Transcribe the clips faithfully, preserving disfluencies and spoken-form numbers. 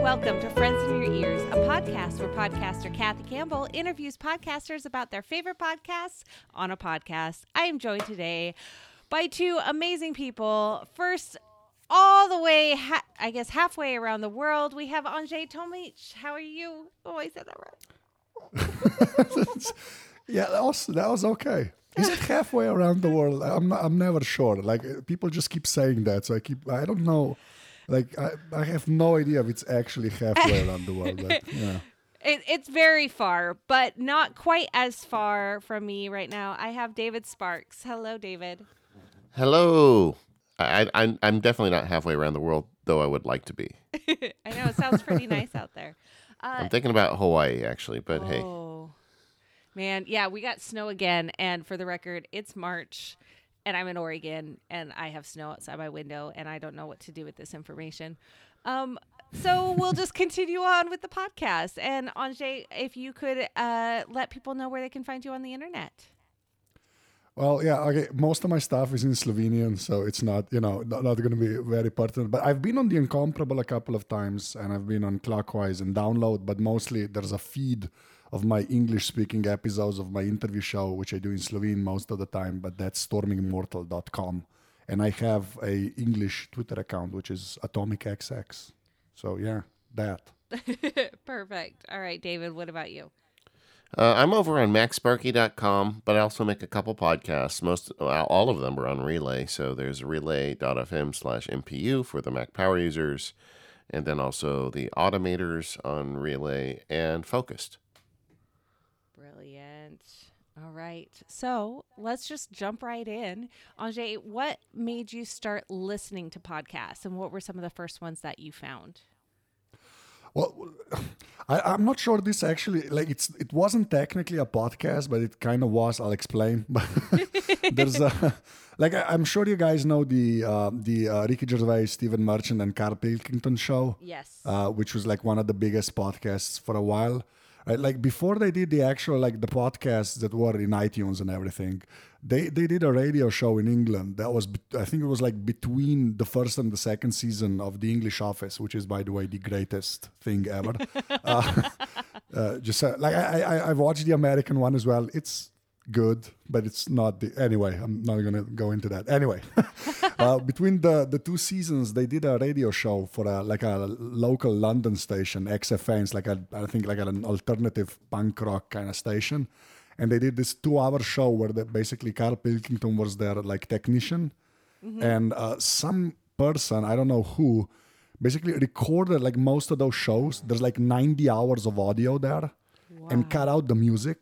welcome to Friends in Your Ears, a podcast where podcaster Kathy Campbell interviews podcasters about their favorite podcasts on a podcast. I am joined today by two amazing people. First, all the way, ha- I guess, halfway around the world, we have Anjay Tomich. How are you? Oh, I said that right. Yeah, that was that was okay. Is it halfway around the world? I'm not, I'm never sure. Like people just keep saying that, so I keep I don't know. Like I, I have no idea if it's actually halfway around the world. But, yeah. It, it's very far, but not quite as far from me right now. I have David Sparks. Hello, David. Hello. I, I, I'm definitely not halfway around the world, though I would like to be. I know, it sounds pretty nice out there. Uh, I'm thinking about Hawaii, actually, but oh, hey. Man, yeah, we got snow again, and for the record, it's March, and I'm in Oregon, and I have snow outside my window, and I don't know what to do with this information. Um, so we'll just continue on with the podcast. And Anjay, if you could uh, let people know where they can find you on the internet. Well, yeah, okay. Most of my stuff is in Slovenian, so it's not, you know, not, not going to be very pertinent. But I've been on The Incomparable a couple of times, and I've been on Clockwise and Download, but mostly there's a feed of my English-speaking episodes of my interview show, which I do in Slovene most of the time, but that's storming immortal dot com. And I have a English Twitter account, which is Atomic X X. So, yeah, that. Perfect. All right, David, what about you? Uh, I'm over on mac sparky dot com, but I also make a couple podcasts. Most, well, all of them are on Relay. So there's relay dot f m slash M P U for the Mac power users, and then also the Automators on Relay and Focused. Brilliant. All right. So let's just jump right in. Anjay, what made you start listening to podcasts, and what were some of the first ones that you found? Well, I, I'm not sure this actually, like it's it wasn't technically a podcast, but it kind of was. I'll explain. But there's a, like I, I'm sure you guys know the uh, the uh, Ricky Gervais, Stephen Merchant, and Carl Pilkington show. Yes. Uh, which was like one of the biggest podcasts for a while. Right? Like before they did the actual like the podcasts that were in iTunes and everything, they they did a radio show in England that was I think it was like between the first and the second season of The English Office, which is by the way the greatest thing ever. uh, uh, just uh, like I, I I watched the American one as well. It's good, but it's not the anyway. I'm not gonna go into that. Anyway, uh, between the the two seasons, they did a radio show for a like a local London station, X F N. It's like a I think like an alternative punk rock kind of station, and they did this two-hour show where they, basically Carl Pilkington was their like technician, mm-hmm. and uh, some person I don't know who basically recorded like most of those shows. There's like ninety hours of audio there, wow. and cut out the music.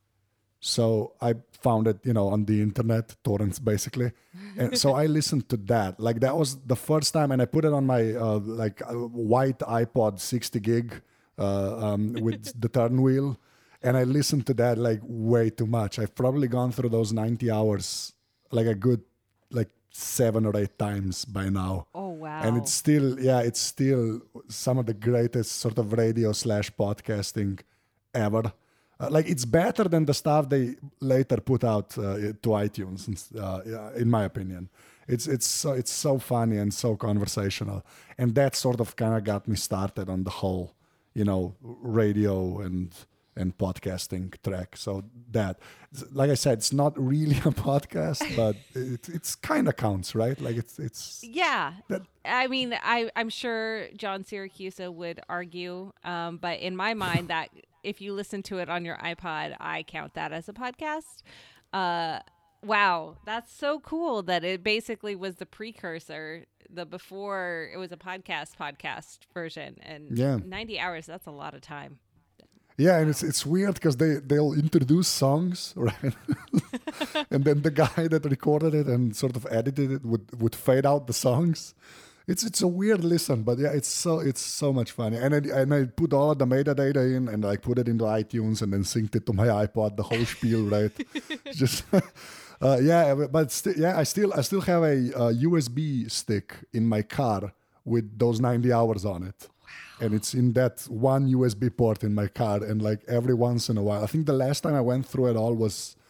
So I found it, you know, on the internet, torrents basically. And so I listened to that. Like that was the first time, and I put it on my uh, like uh, white iPod sixty gig uh, um, with the turn wheel. And I listened to that like way too much. I've probably gone through those ninety hours like a good like seven or eight times by now. Oh, wow. And it's still, yeah, it's still some of the greatest sort of radio slash podcasting ever. Uh, like it's better than the stuff they later put out uh, to iTunes, uh, in my opinion. It's it's so it's so funny and so conversational, and that sort of kind of got me started on the whole, you know, radio and and podcasting track. So that, like I said, it's not really a podcast, but it it's kind of counts, right? Like it's it's yeah. That, I mean, I I'm sure John Siracusa would argue, um, but in my mind that. If you listen to it on your iPod, I count that as a podcast. Uh, wow, that's so cool that it basically was the precursor, the before it was a podcast podcast version. And yeah. ninety hours, that's a lot of time. Yeah, and it's it's weird because they, they'll introduce songs, right? And then the guy that recorded it and sort of edited it would, would fade out the songs. It's it's a weird listen, but yeah, it's so it's so much fun. And I, and I put all of the metadata in, and I put it into iTunes, and then synced it to my iPod, the whole spiel, right? Just uh, yeah, but st- yeah, I still I still have a, a U S B stick in my car with those ninety hours on it, wow. And it's in that one U S B port in my car. And like every once in a while, I think the last time I went through it all was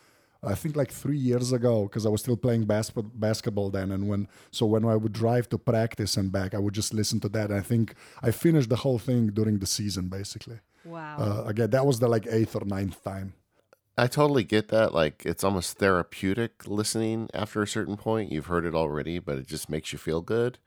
I think like three years ago, because I was still playing bas- basketball then. And when so when I would drive to practice and back, I would just listen to that. And I think I finished the whole thing during the season, basically. Wow. Uh, again, that was the like eighth or ninth time. I totally get that. Like, it's almost therapeutic listening after a certain point. You've heard it already, but it just makes you feel good.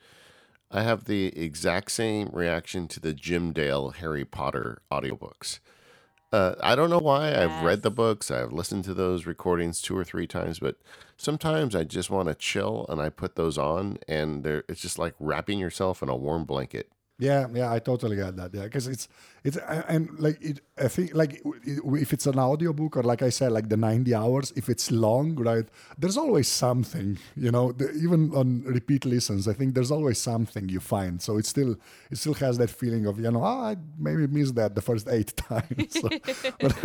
I have the exact same reaction to the Jim Dale Harry Potter audiobooks. Uh, I don't know why. I've read the Yes. books. I've listened to those recordings two or three times, but sometimes I just want to chill and I put those on, and they're, it's just like wrapping yourself in a warm blanket. Yeah, yeah, I totally get that. Yeah, because it's it's a- and like it, I think like it, if it's an audiobook or like I said, like the ninety hours, if it's long, right? There's always something, you know. The, even on repeat listens, I think there's always something you find. So it still it still has that feeling of you know, oh, I maybe missed that the first eight times. So, but,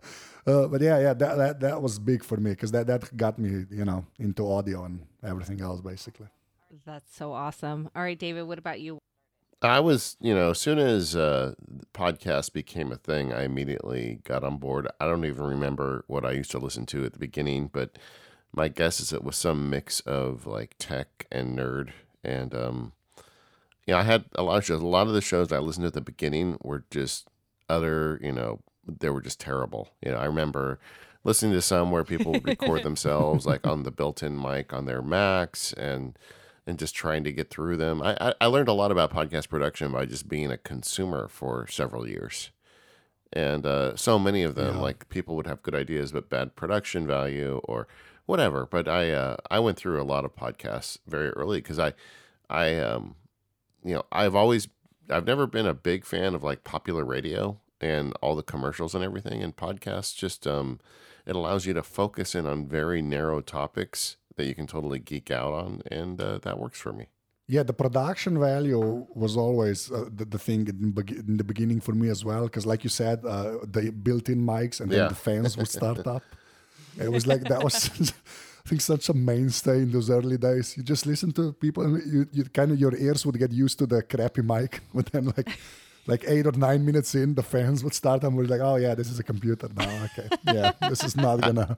uh, but yeah, yeah, that that, that was big for me because that that got me, you know, into audio and everything else basically. That's so awesome. All right, David, what about you? I was, you know, as soon as uh, podcast became a thing, I immediately got on board. I don't even remember what I used to listen to at the beginning, but my guess is it was some mix of like tech and nerd. And, um, you know, I had a lot of shows. A lot of the shows I listened to at the beginning were just other, you know, they were just terrible. You know, I remember listening to some where people would record themselves like on the built-in mic on their Macs and and just trying to get through them. I, I, I learned a lot about podcast production by just being a consumer for several years. And uh, so many of them, Yeah. like people would have good ideas, but bad production value or whatever. But I uh, I went through a lot of podcasts very early because I, I um, you know, I've always, I've never been a big fan of like popular radio and all the commercials and everything. And podcasts just, um, it allows you to focus in on very narrow topics that you can totally geek out on, and uh, that works for me. Yeah, the production value was always uh, the, the thing in, beg- in the beginning for me as well. Because, like you said, uh, the built-in mics and then Yeah. the fans would start up. It was like that was, I think, such a mainstay in those early days. You just listen to people, and you, you kind of your ears would get used to the crappy mic. But then, like, like eight or nine minutes in, the fans would start, and we're like, "Oh yeah, this is a computer now. Okay, yeah, this is not gonna."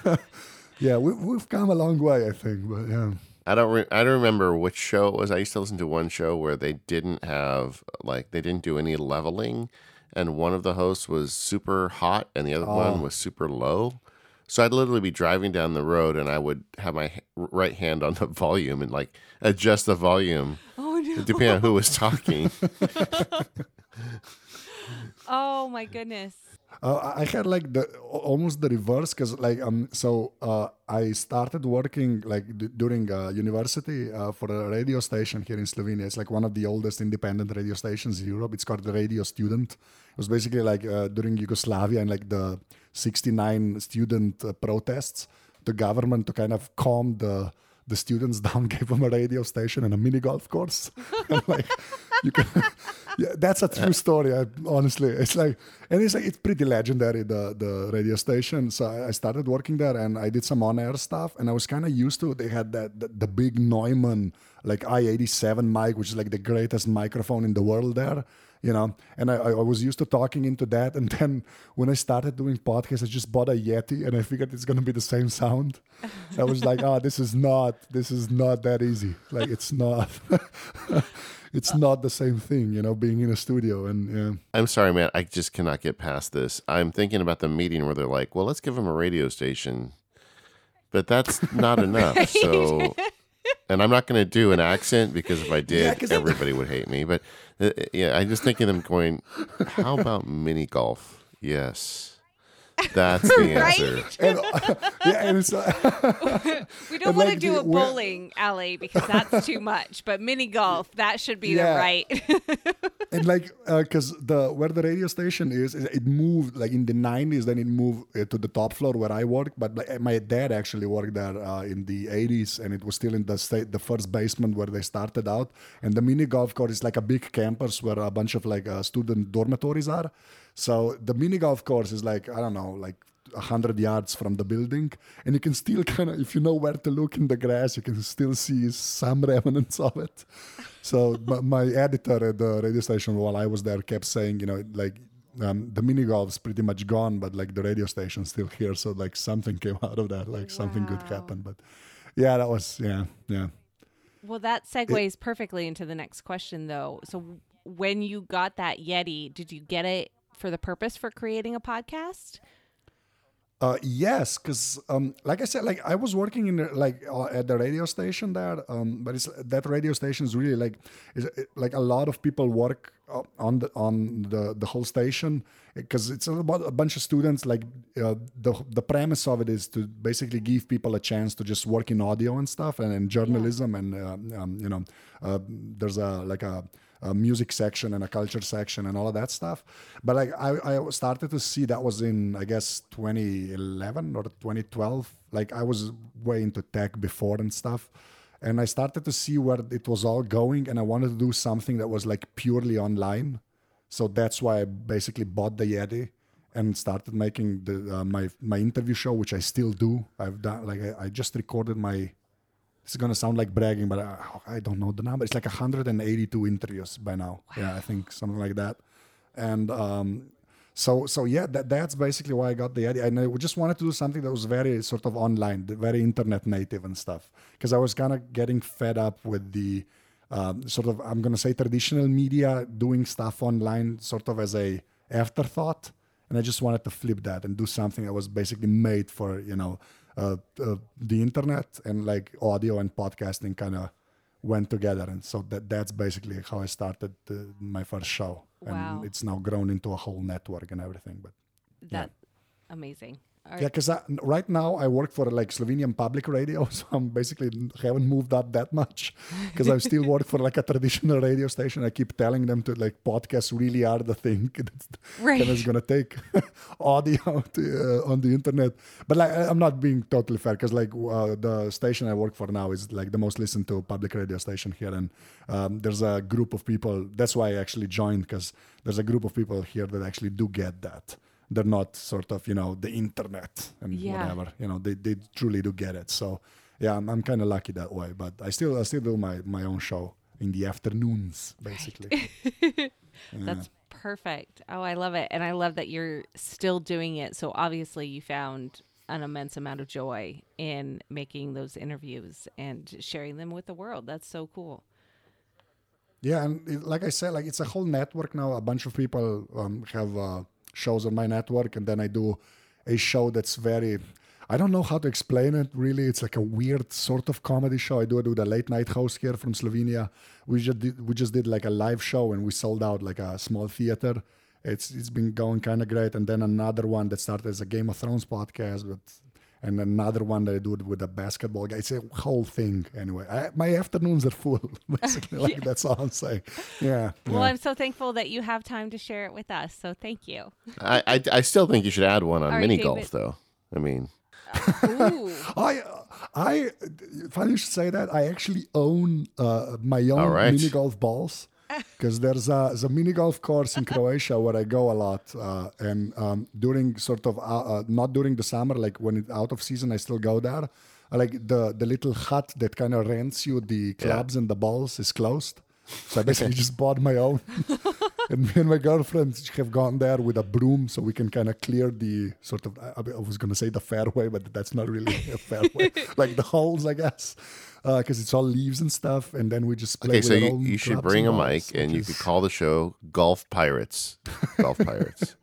Yeah, we, we've come a long way, I think. But yeah. I don't. Re- I don't remember which show it was. I used to listen to one show where they didn't have like they didn't do any leveling, and one of the hosts was super hot and the other Oh. one was super low. So I'd literally be driving down the road and I would have my h- right hand on the volume and like adjust the volume Oh no. depending on who was talking. Oh my goodness. Uh, I had like the almost the reverse because like um so uh, I started working like d- during uh, university uh, for a radio station here in Slovenia. It's like one of the oldest independent radio stations in Europe. It's called the Radio Student. It was basically like uh, during Yugoslavia and like the sixty-nine student uh, protests. The government to kind of calm the the students down gave them a radio station and a mini golf course. And, like you can. Yeah, that's a true story. I, honestly, it's like, and it's like it's pretty legendary the the radio station. So I, I started working there, and I did some on air stuff, and I was kind of used to. They had that the, the big Neumann like I eighty-seven mic, which is like the greatest microphone in the world there. You know, and I, I was used to talking into that. And then when I started doing podcasts, I just bought a Yeti, and I figured it's gonna be the same sound. I was like, oh, this is not, this is not that easy. Like it's not. It's not the same thing, you know, being in a studio and yeah. I'm sorry, man. I just cannot get past this. I'm thinking about the meeting where they're like, well, let's give them a radio station. But that's not enough. Right. So, and I'm not going to do an accent because if I did, Yeah, 'cause- everybody would hate me. But uh, yeah, I'm just thinking of them going, how about mini golf? Yes. That's the Right? answer. And, uh, yeah, and it's uh, We don't And, want to like, do the- a we're- bowling alley because that's too much. But mini golf, that should be the Yeah. right. and like because the where the radio station is, is- it moved like in the nineties. Then it moved uh, to the top floor where I worked. But like, my dad actually worked there uh, in the eighties, and it was still in the state, the first basement where they started out. And the mini golf course is like a big campus where a bunch of like uh, student dormitories are. So the mini golf course is like, I don't know, like a hundred yards from the building, and you can still kind of, if you know where to look in the grass, you can still see some remnants of it. So my, my editor at the radio station while I was there kept saying, you know, like um, the mini golf's pretty much gone, but like the radio station's still here. So like something came out of that, like something good Wow. happened. But yeah, that was yeah, yeah. Well, that segues perfectly into the next question, though. So, when you got that Yeti, did you get it for the purpose for creating a podcast? Uh, yes, because um, like I said, like I was working in the, like uh, at the radio station there, um, but it's that radio station is really like is it, like a lot of people work uh, on the on the the whole station because it's about a bunch of students. Like uh, the the premise of it is to basically give people a chance to just work in audio and stuff and, and journalism and uh, um, you know uh, there's a like a a music section and a culture section and all of that stuff. But like I, I started to see that was in I guess twenty eleven or twenty twelve. Like I was way into tech before and stuff. And I started to see where it was all going and I wanted to do something that was like purely online. So that's why I basically bought the Yeti and started making the uh, my my interview show, which I still do. I've done like I, I just recorded my It's going to sound like bragging, but I, I don't know the number. It's like one hundred eighty-two interviews by now. Wow. Yeah, I think something like that. And um, so, so yeah, that, that's basically why I got the Yeti. And I just wanted to do something that was very sort of online, very internet native and stuff. Because I was kind of getting fed up with the um, sort of, I'm going to say traditional media doing stuff online sort of as a afterthought. And I just wanted to flip that and do something that was basically made for, you know, Uh, uh, the internet and like audio and podcasting kind of went together, and so that that's basically how I started uh, my first show. Wow. And it's now grown into a whole network and everything. But That amazing. All yeah, because right now I work for like Slovenian public radio, so I'm basically haven't moved up that much because I still work for like a traditional radio station. I keep telling them to like podcasts really are the thing that's Right. it's gonna take audio to, uh, on the internet. But like I- I'm not being totally fair because like uh, the station I work for now is like the most listened to public radio station here, and um, there's a group of people. That's why I actually joined because there's a group of people here that actually do get that. They're not sort of, you know, the internet and Yeah. whatever, you know, they, they truly do get it. So yeah, I'm, I'm kind of lucky that way, but I still, I still do my, my own show in the afternoons, basically. Yeah. That's perfect. Oh, I love it. And I love that you're still doing it. So obviously you found an immense amount of joy in making those interviews and sharing them with the world. That's so cool. Yeah. And it, like I said, like it's a whole network now. A bunch of people um, have uh, shows on my network, and then I do a show that's very, I don't know how to explain it really. It's like a weird sort of comedy show. I do it with a late night host here from Slovenia. We just did, we just did like a live show and we sold out like a small theater. It's it's been going kind of great. And then another one that started as a Game of Thrones podcast, but and another one that I do it with a basketball guy. It's a whole thing anyway. I, my afternoons are full, basically. Like Yeah. that's all I'm saying. Yeah. Well, yeah. I'm so thankful that you have time to share it with us. So thank you. I, I, I still think you should add one on All right, mini David. golf, though. I mean, Ooh. I, I, funny you should say that. I actually own uh, my own All right. mini golf balls because there's a, there's a mini golf course in Croatia where I go a lot. Uh, and um, during sort of, uh, uh, not during the summer, like when it's out of season, I still go there. Uh, like the, the little hut that kind of rents you the clubs and the balls is closed. So I basically just bought my own. And me and my girlfriend have gone there with a broom so we can kind of clear the sort of, I, I was going to say the fairway, but that's not really a fairway. Like the holes, I guess, because uh, it's all leaves and stuff. And then we just play okay, with so our you, own you should clubs bring a and mic balls, and which you is- could call the show Golf Pirates. Golf Pirates.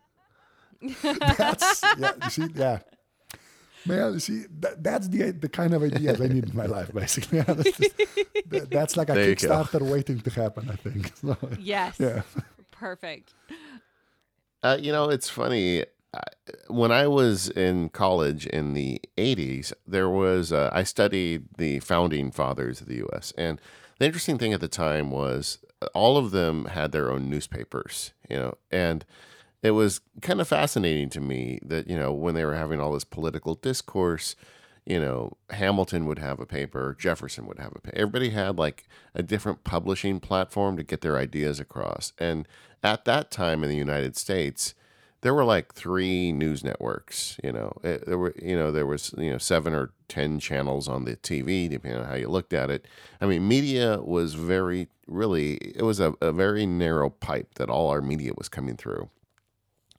That's, yeah, you see, yeah. Man, you see, that, that's the the kind of ideas I need in my life, basically. Yeah, that's, just, that- that's like a There you go. Kickstarter waiting to happen, I think. So, Yes. yeah. Perfect. Uh, you know, it's funny. I- When I was in college in the eighties, there was, uh, I studied the founding fathers of the U S. And the interesting thing at the time was all of them had their own newspapers, you know, and it was kind of fascinating to me that, you know, when they were having all this political discourse, you know, Hamilton would have a paper, Jefferson would have a paper. Everybody had like a different publishing platform to get their ideas across. And at that time in the United States, there were like three news networks, you know, it, there were, you know, there was, you know, seven or ten channels on the T V, depending on how you looked at it. I mean, media was very, really, it was a, a very narrow pipe that all our media was coming through.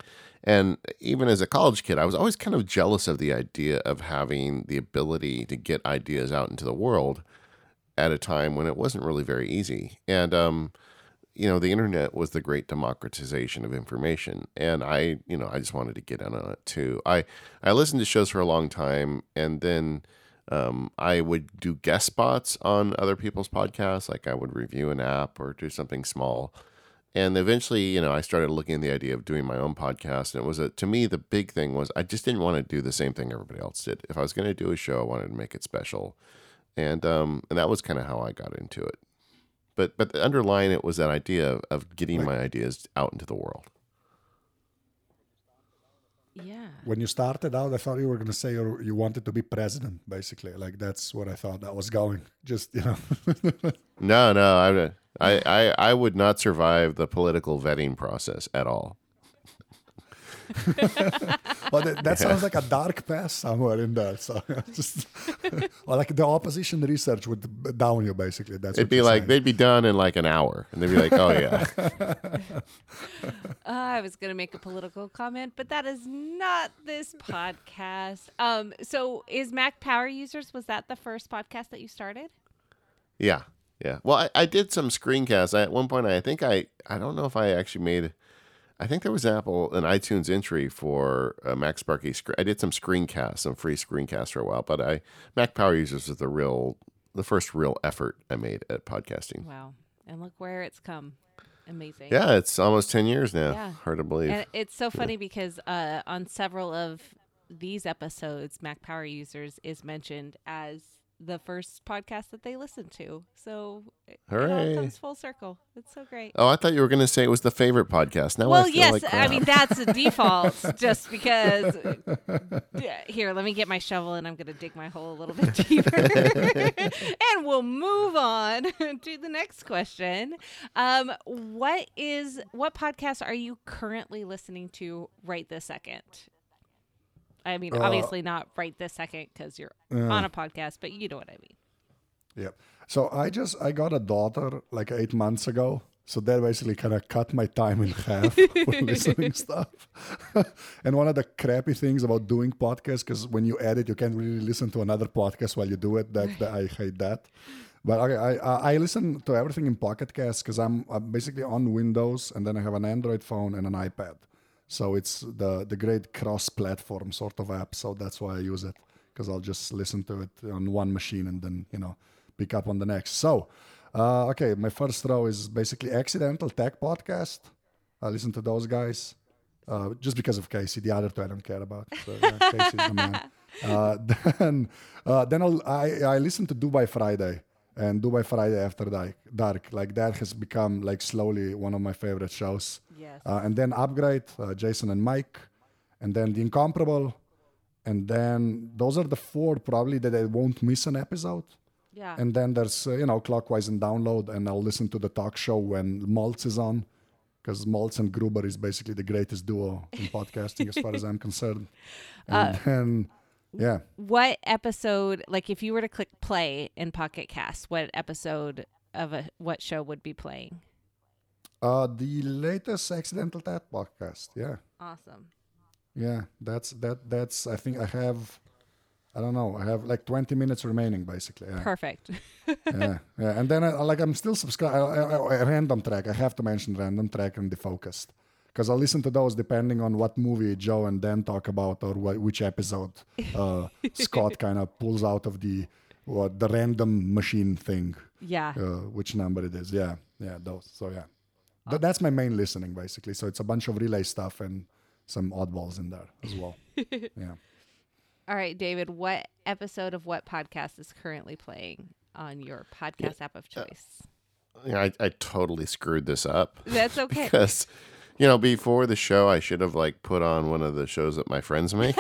And even as a college kid, I was always kind of jealous of the idea of having the ability to get ideas out into the world at a time when it wasn't really very easy. And, um, you know, the internet was the great democratization of information. And I, you know, I just wanted to get in on it too. I, I listened to shows for a long time, and then um, I would do guest spots on other people's podcasts. Like I would review an app or do something small. And eventually, you know, I started looking at the idea of doing my own podcast. And it was, a, to me, the big thing was I just didn't want to do the same thing everybody else did. If I was going to do a show, I wanted to make it special. And um, and that was kind of how I got into it. But but underlying it was that idea of, of getting my ideas out into the world. Yeah. When you started out, I thought you were going to say you you wanted to be president, basically. Like, that's what I thought that was going. Just, you know. No, no, I, I, I, I would not survive the political vetting process at all. Well, that, that sounds like a dark past somewhere in there. So just, or like the opposition research would down you, basically. That's It'd what be you're like, saying. they'd be done in like an hour. And they'd be like, oh, yeah. Uh, I was going to make a political comment, but that is not this podcast. Um, so is Mac Power Users, was that the first podcast that you started? Yeah, yeah. Well, I, I did some screencasts. I, at one point, I think I, I don't know if I actually made, I think there was Apple, an iTunes entry for uh, Mac Sparky. Sc- I did some screencasts, some free screencasts for a while, but I Mac Power Users was the real, the first real effort I made at podcasting. Wow. And look where it's come. Amazing. Yeah, it's almost ten years now. Yeah. Hard to believe. And it's so funny because uh, on several of these episodes, Mac Power Users is mentioned as the first podcast that they listened to. So it, it all Hooray. comes full circle. It's so great. Oh, I thought you were going to say it was the favorite podcast. Now Well, I feel yes, like I crap. mean, that's a default just because. Yeah, here, let me get my shovel and I'm going to dig my hole a little bit deeper. And we'll move on to the next question. Um, what is what podcast are you currently listening to right this second? I mean, Uh, obviously not right this second because you're Yeah. on a podcast, but you know what I mean. Yep. So I just I got a daughter like eight months ago. So that basically kind of cut my time in half for listening stuff. And one of the crappy things about doing podcasts, because when you edit, you can't really listen to another podcast while you do it. That, that I hate that. But okay, I I I listen to everything in Pocket Cast because I'm, I'm basically on Windows, and then I have an Android phone and an iPad. So it's the the great cross-platform sort of app. So that's why I use it, because I'll just listen to it on one machine and then, you know, pick up on the next. So, uh, okay, my first row is basically Accidental Tech Podcast. I listen to those guys uh, just because of Casey. The other two I don't care about. So, yeah, Casey's the man. Uh, then uh, then I'll, I I listen to Dubai Friday and Dubai Friday After Dark. Dark. Like that has become like slowly one of my favorite shows. Yes. Uh, and then Upgrade, uh, Jason and Mike, and then The Incomparable, and then those are the four probably that I won't miss an episode. Yeah. And then there's, uh, you know, Clockwise and Download, and I'll listen to the talk show when Maltz is on, because Maltz and Gruber is basically the greatest duo in podcasting as far as I'm concerned. And Uh, then, yeah. What episode, like if you were to click play in Pocket Cast, what episode of a what show would be playing? Uh, the latest Accidental Tech Podcast, yeah. Awesome. Yeah, that's, that. That's. I think I have, I don't know, I have like twenty minutes remaining, basically. Yeah. Perfect. yeah, yeah, and then I, like I'm still subscribed. Random Track. I have to mention Random Track and Defocused, because I'll listen to those depending on what movie Joe and Dan talk about or wh- which episode uh, Scott kind of pulls out of the what the random machine thing. Yeah. Uh, which number it is? Yeah, yeah, those. So yeah, Th- that's my main listening basically. So it's a bunch of relay stuff and some oddballs in there as well. Yeah. All right, David, what episode of what podcast is currently playing on your podcast app of choice? Yeah, I, I totally screwed this up. That's okay. Because, you know, before the show, I should have like put on one of the shows that my friends make.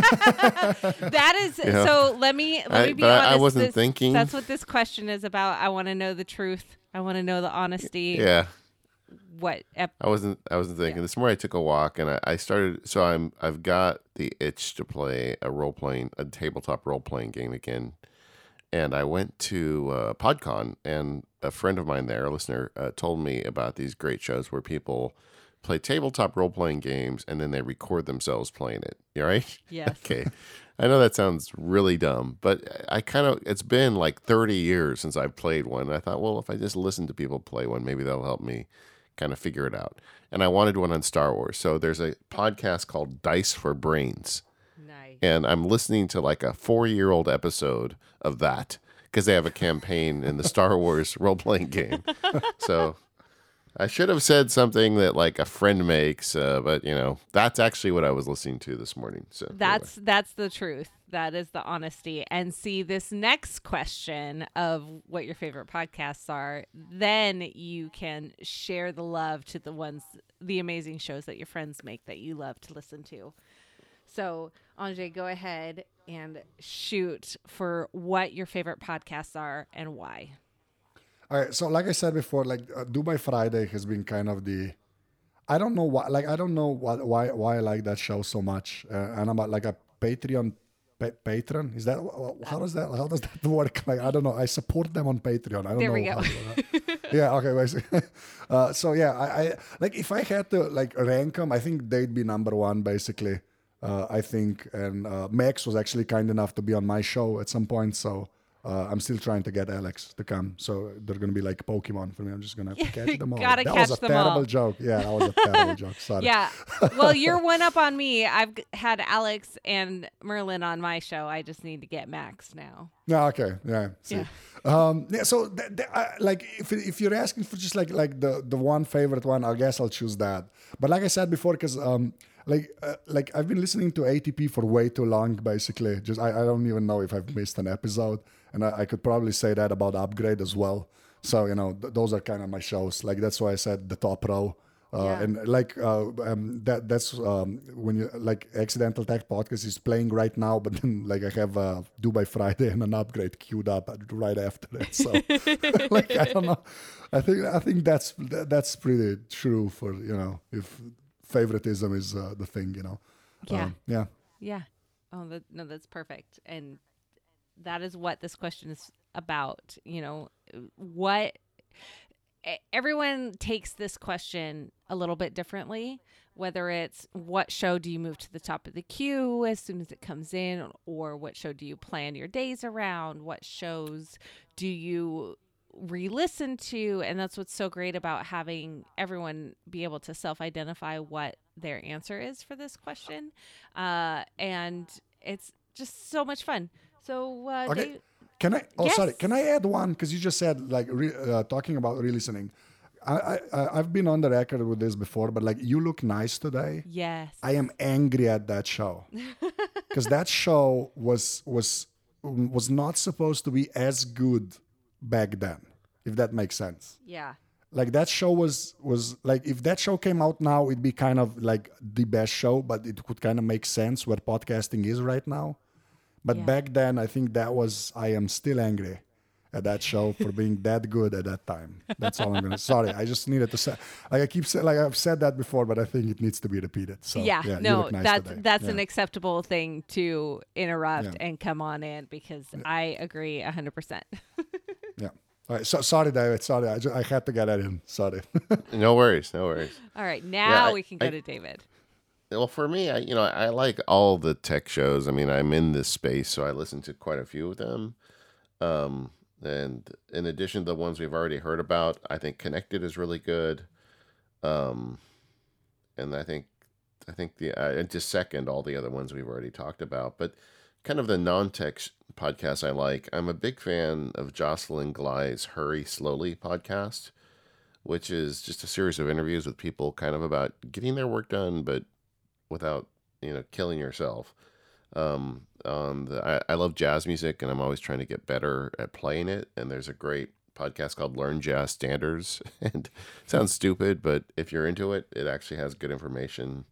That is Yeah. so. Let me let I- me be but I- I honest. wasn't this- thinking. That's what this question is about. I want to know the truth. I want to know the honesty. Yeah, What? Ep- I wasn't. I wasn't thinking. This morning I took a walk and I, I started. So I'm. I've got the itch to play a role playing, a tabletop role playing game again. And I went to uh, PodCon, and a friend of mine there, a listener, uh, told me about these great shows where people play tabletop role playing games and then they record themselves playing it. You all right? Yes. Okay. I know that sounds really dumb, but I kind of, it's been like thirty years since I've played one. And I thought, well, if I just listen to people play one, maybe that'll help me kind of figure it out. And I wanted one on Star Wars. So there's a podcast called Dice for Brains. Nice. And I'm listening to like a four-year-old episode of that because they have a campaign in the Star Wars role-playing game. So I should have said something that like a friend makes, uh, but you know, that's actually what I was listening to this morning. So That's anyway. that's the truth. That is the honesty. And see, this next question of what your favorite podcasts are, then you can share the love to the ones, the amazing shows that your friends make that you love to listen to. So, Andre, go ahead and shoot for what your favorite podcasts are and why. All right, so like I said before, like uh, Dubai Friday has been kind of the, I don't know why, like I don't know what why why I like that show so much, uh, and I'm uh, like a Patreon pa- patron. Is that how does that how does that work? Like I don't know. I support them on Patreon. I don't There know. we go. How, yeah. Okay. Basically. Uh, so yeah, I, I like if I had to like rank them, I think they'd be number one basically. Uh, I think, and uh, Max was actually kind enough to be on my show at some point, so. Uh, I'm still trying to get Alex to come, so they're gonna be like Pokemon for me. I'm just gonna have to catch them all. Gotta that catch was a them terrible all. joke. Yeah, that was a terrible joke. Sorry. Yeah. Well, you're one up on me. I've g- had Alex and Merlin on my show. I just need to get Max now. Yeah. Okay. Yeah. See. Yeah. Um. Yeah. So, th- th- I, like, if if you're asking for just like like the the one favorite one, I guess I'll choose that. But like I said before, because um. Like, uh, like I've been listening to A T P for way too long. Basically, just I, I don't even know if I've missed an episode, and I, I could probably say that about Upgrade as well. So you know, th- those are kind of my shows. Like that's why I said the top row. Uh, Yeah. And like uh, um, that that's um, when you like Accidental Tech Podcast is playing right now, but then like I have uh, Dubai Friday and an Upgrade queued up right after it. So like I don't know. I think I think that's that, that's pretty true for you know if. Favoritism is uh, the thing, you know. Yeah. Um, yeah. Yeah. Oh, that, no, that's perfect. And that is what this question is about. You know, what e- everyone takes this question a little bit differently, whether it's what show do you move to the top of the queue as soon as it comes in, or what show do you plan your days around? What shows do you re-listen to? And that's what's so great about having everyone be able to self-identify what their answer is for this question, uh and it's just so much fun. So uh Okay. Dave- Can I? Oh, Yes. sorry. Can I add one? Because you just said like re, uh, talking about re-listening. I, I I- I've been on the record with this before, but like you look nice today. yes I am angry at that show because that show was was was not supposed to be as good back then, if that makes sense. yeah Like that show was was like if that show came out now, it'd be kind of like the best show, but it could kind of make sense where podcasting is right now. But Yeah. back then, I think that was I am still angry at that show for being that good at that time. That's all I'm gonna. Sorry, I just needed to say. Like I keep saying, like I've said that before, but I think it needs to be repeated. So yeah, yeah, you no, look nice that's today. that's Yeah. an acceptable thing to interrupt Yeah. and come on in, because I agree one hundred percent. Yeah. All right. So sorry, David. Sorry, I, just, I had to get that in. Sorry. No worries, no worries. All right, now I- we can go I- to David. Well, for me, I you know I like all the tech shows. I mean, I'm in this space, so I listen to quite a few of them. Um, and in addition to the ones we've already heard about, I think Connected is really good. Um, and I think I think the I just second all the other ones we've already talked about. But kind of the non-tech sh- podcasts I like. I'm a big fan of Jocelyn Gly's Hurry Slowly podcast, which is just a series of interviews with people kind of about getting their work done, but without, you know, killing yourself. Um, um, the, I, I love jazz music, and I'm always trying to get better at playing it. And there's a great podcast called Learn Jazz Standards. And it sounds stupid, but if you're into it, it actually has good information.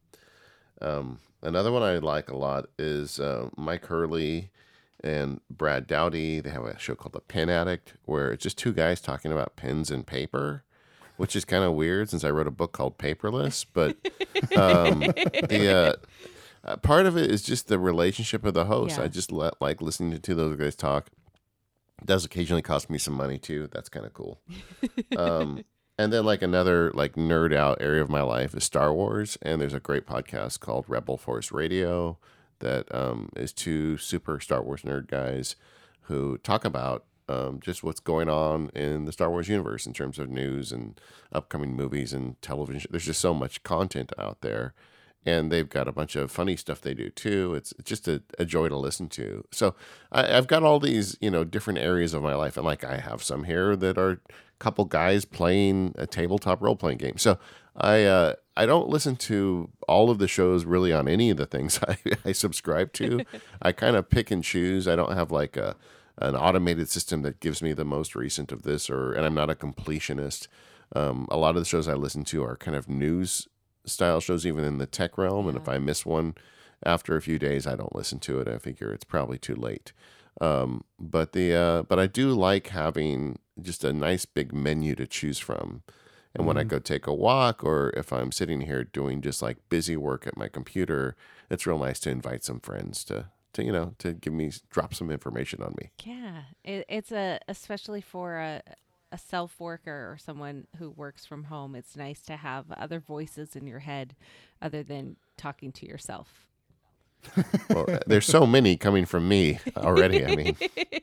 Um, another one I like a lot is uh, Mike Hurley and Brad Dowdy. They have a show called The Pen Addict, where it's just two guys talking about pens and paper, which is kind of weird since I wrote a book called Paperless. But um, the uh, uh, part of it is just the relationship of the host. Yeah. I just let, like listening to those guys talk. It does occasionally cost me some money too. That's kind of cool. Um, And then like another like nerd out area of my life is Star Wars, and there's a great podcast called Rebel Force Radio that um, is two super Star Wars nerd guys who talk about um, just what's going on in the Star Wars universe in terms of news and upcoming movies and television. There's just so much content out there, and they've got a bunch of funny stuff they do too. It's, it's just a, a joy to listen to. So I, I've got all these, you know, different areas of my life, and like I have some here that are couple guys playing a tabletop role-playing game. So I uh, I don't listen to all of the shows really on any of the things I, I subscribe to. I kind of pick and choose. I don't have like a an automated system that gives me the most recent of this, or and I'm not a completionist. Um, a lot of the shows I listen to are kind of news style shows, even in the tech realm. And if I miss one after a few days, I don't listen to it. I figure it's probably too late. Um, but the uh, but I do like having just a nice big menu to choose from. And mm-hmm. when I go take a walk, or if I'm sitting here doing just like busy work at my computer, it's real nice to invite some friends to, to you know, to give me, drop some information on me. Yeah, it, it's a, especially for a, a self worker or someone who works from home, it's nice to have other voices in your head other than talking to yourself. Well, there's so many coming from me already. I mean,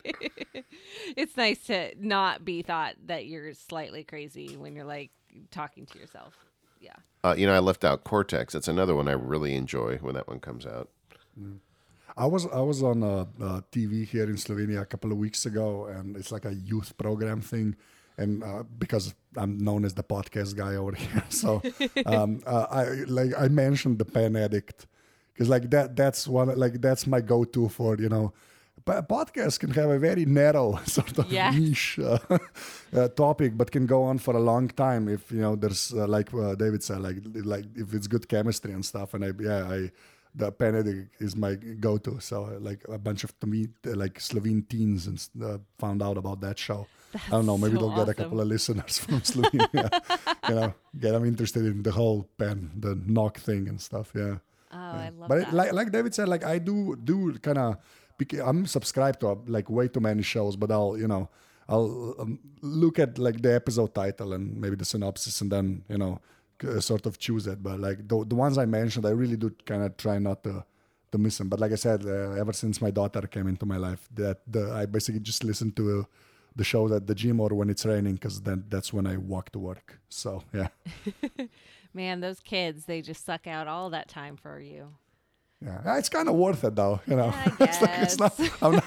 it's nice to not be thought that you're slightly crazy when you're like talking to yourself. Yeah. Uh, you know, I left out Cortex. That's another one I really enjoy when that one comes out. Mm. I was I was on a, a T V here in Slovenia a couple of weeks ago, and it's like a youth program thing. And uh, because I'm known as the podcast guy over here, so um, uh, I like I mentioned the Pen Addict. Because like that, that's one like that's my go-to for you know, but podcasts can have a very narrow sort of yes. niche uh, uh, topic, but can go on for a long time if you know there's uh, like uh, David said, like like if it's good chemistry and stuff. And I yeah, I the Pen Addict is my go-to. So uh, like a bunch of to me uh, like Slovene teens and uh, found out about that show. That's I don't know, maybe so they'll awesome. get a couple of listeners from Slovenia. you know, get them interested in the whole pen, the knock thing and stuff. Yeah. Oh, I love but that. It, like like David said, like I do do kind of. I'm subscribed to uh, like way too many shows, but I'll you know I'll um, look at like the episode title and maybe the synopsis, and then you know uh, sort of choose it. But like the the ones I mentioned, I really do kind of try not to to miss them. But like I said, uh, ever since my daughter came into my life, that the, I basically just listen to uh, the shows at the gym or when it's raining, because then that's when I walk to work. So yeah. Man, those kids, they just suck out all that time for you. Yeah, it's kind of worth it though, you know. Yeah, I guess. it's like, it's not,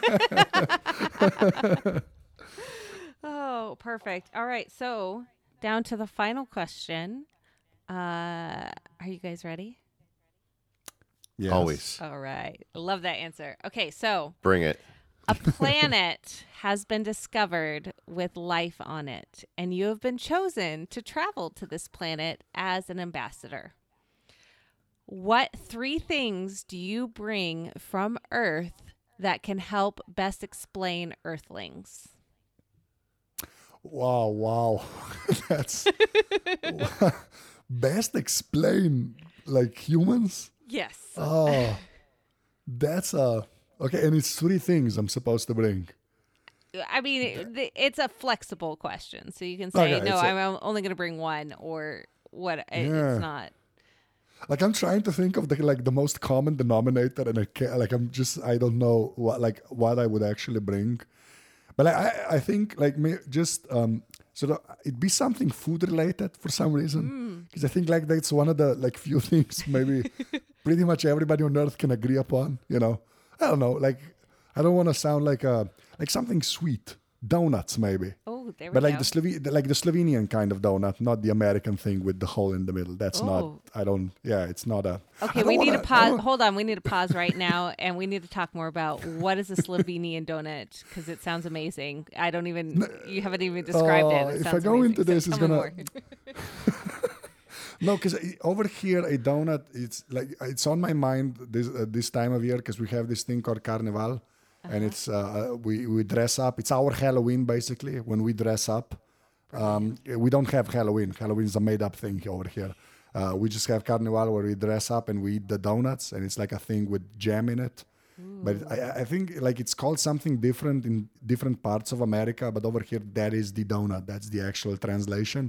I'm not Oh, perfect. All right, so down to the final question. Uh, are you guys ready? Yes. Always. All right. I love that answer. Okay, so Bring it. a planet has been discovered with life on it, and you have been chosen to travel to this planet as an ambassador. What three things do you bring from Earth that can help best explain Earthlings? Wow, wow. That's best explain like humans? Yes. Oh, that's a okay, and it's three things I'm supposed to bring. I mean, it, it's a flexible question, so you can say, Okay, no, it's a- I'm only going to bring one, or what? It, Yeah. It's not. Like I'm trying to think of the like the most common denominator, and I can't, like I'm just I don't know what like what I would actually bring, but like, I I think like me just um sort of it'd be something food related for some reason, because I think like that's one of the like few things maybe pretty much everybody on Earth can agree upon. You know, I don't know, like I don't want to sound like a like something sweet, donuts maybe. Oh, there we But like go. the Slove- the- like the Slovenian kind of donut, not the American thing with the hole in the middle. That's Oh. not. I don't. Yeah, it's not a. I Okay, don't we need wanna- to I pause. don't- Hold on, we need to pause right now, and we need to talk more about what is a Slovenian donut, because it sounds amazing. I don't even. You haven't even described Oh, it. It if I sounds go amazing. into So this, it's tell me gonna- more. No, because over here a donut, it's like it's on my mind this uh, this time of year because we have this thing called Carnival, and it's uh, we we dress up. It's our Halloween basically when we dress up. Um, we don't have Halloween. Halloween is a made up thing over here. Uh, we just have Carnival where we dress up and we eat the donuts, and it's like a thing with jam in it. But I, I think like it's called something different in different parts of America. But over here, that is the donut. That's the actual translation.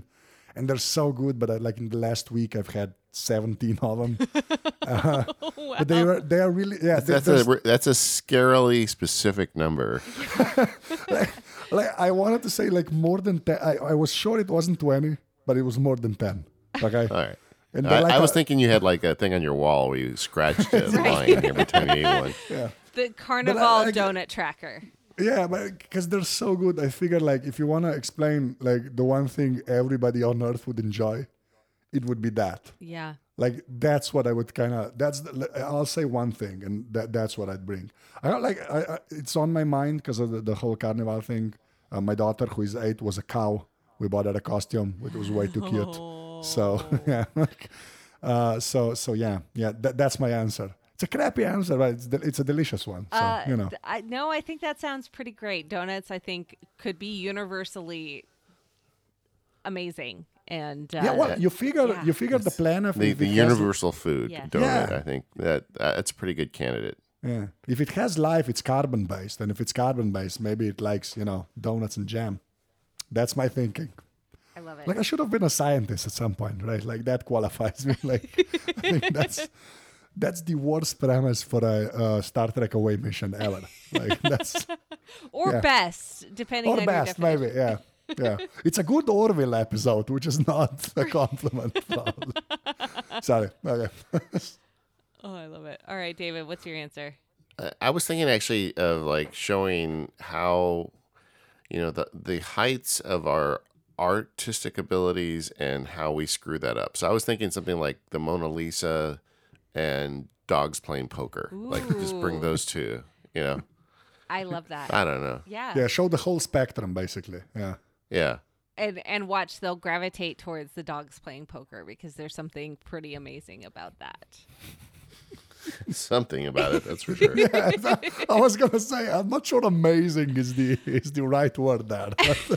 and they're so good. But I, like in the last week, I've had seventeen of them. Uh, Wow. But they are they are really yeah. they- That's there's- a that's a scarily specific number. like, like I wanted to say like more than ten. I, I was sure it wasn't twenty, but it was more than ten. Okay. All right. And I, they're like I was a- thinking you had like a thing on your wall where you scratched the line every time you ate one. Yeah. The Carnival I- donut tracker. Yeah, but because they're so good, I figured like if you want to explain like the one thing everybody on earth would enjoy, it would be that. Yeah. Like that's what I would kind of. That's the, I'll say one thing, and that that's what I'd bring. I don't like. I, I, it's on my mind because of the, the whole carnival thing. Uh, my daughter, who is eight, was a cow. We bought her a costume, which was way too cute. So yeah, like, uh, so so yeah, yeah. That, that's my answer. It's a crappy answer, but it's, de- it's a delicious one. So Uh, you know. th- I, no, I think that sounds pretty great. Donuts, I think, could be universally amazing. And uh, Yeah, well, you figure yeah. you figure the plan of The if the it has- universal food Yeah. donut. Yeah. I think that uh, that's a pretty good candidate. Yeah. If it has life, it's carbon based. And if it's carbon based, maybe it likes, you know, donuts and jam. That's my thinking. I love it. Like I should have been a scientist at some point, right? Like that qualifies me. Like I think that's that's the worst premise for a uh, Star Trek away mission ever. Like that's or yeah. best, depending or on best, your definition. maybe. Yeah. Yeah. It's a good Orville episode, which is not a compliment. Probably. Sorry. Okay. Oh, I love it. All right, David, what's your answer? Uh, I was thinking actually of like showing how, you know, the the heights of our artistic abilities and how we screw that up. So I was thinking something like the Mona Lisa and dogs playing poker. Like just bring Ooh. those two, you know. I love that. I don't know. yeah. Yeah, show the whole spectrum basically. Yeah. Yeah. And and watch, they'll gravitate towards the dogs playing poker because there's something pretty amazing about that. Something about it, that's for sure. Yeah, I was gonna say I'm not sure amazing is the is the right word there.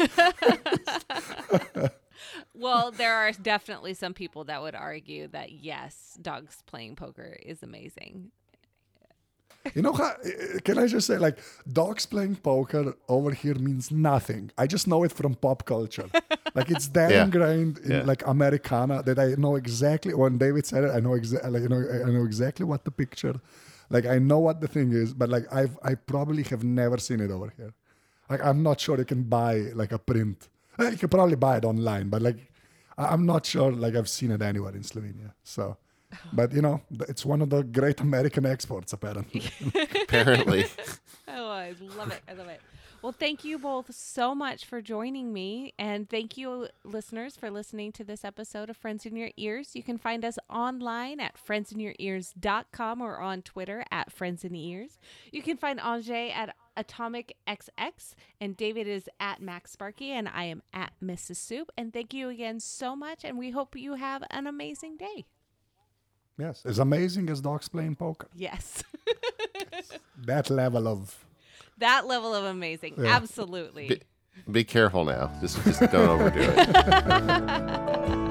Well, there are definitely some people that would argue that yes, dogs playing poker is amazing. You know how, can I just say like dogs playing poker over here means nothing. I just know it from pop culture. Like it's that Yeah. ingrained in Yeah. like Americana that I know exactly when David said it, I know exactly like, you know I know exactly what the picture, like I know what the thing is, but like I've I probably have never seen it over here. Like I'm not sure you can buy like a print. Eh, You can probably buy it online, but like I- I'm not sure like I've seen it anywhere in Slovenia. So but you know, th- it's one of the great American exports apparently. Apparently. Oh, I love it. I love it. Well, thank you both so much for joining me. And thank you, listeners, for listening to this episode of Friends in Your Ears. You can find us online at friends in your ears dot com or on Twitter at Friends in Ears. You can find Anjay at Atomic X X, and David is at Max Sparky, and I am at Missus Soup. And thank you again so much, and we hope you have an amazing day. Yes, as amazing as dogs playing poker. Yes. That level of That level of amazing. Yeah. Absolutely. Be, be careful now. Just just don't overdo it.